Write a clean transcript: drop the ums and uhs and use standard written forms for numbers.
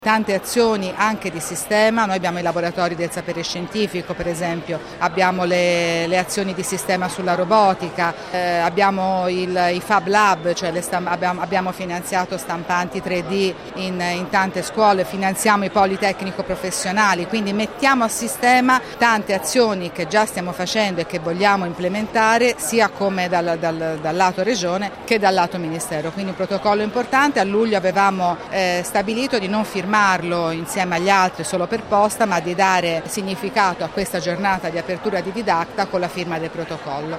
Tante azioni anche di sistema, noi abbiamo i laboratori del sapere scientifico per esempio, abbiamo le azioni di sistema sulla robotica, abbiamo i Fab Lab, cioè abbiamo finanziato stampanti 3D in tante scuole, finanziamo i poli tecnico professionali, quindi mettiamo a sistema tante azioni che già stiamo facendo e che vogliamo implementare sia come dal lato regione che dal lato ministero, quindi un protocollo importante. A luglio avevamo stabilito di non firmarlo insieme agli altri solo per posta, ma di dare significato a questa giornata di apertura di Didacta con la firma del protocollo.